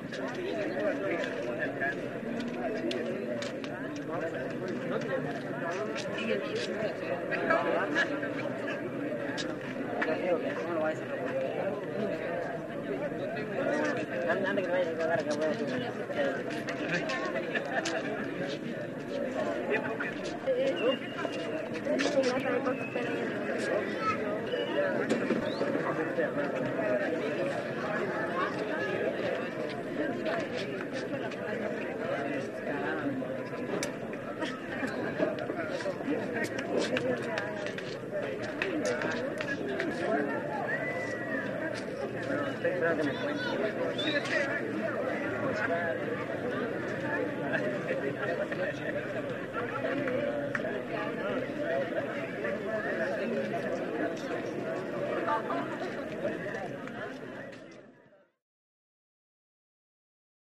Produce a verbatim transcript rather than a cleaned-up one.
Nanti kita main juga karena kamu. Estoy esperando que me cuente.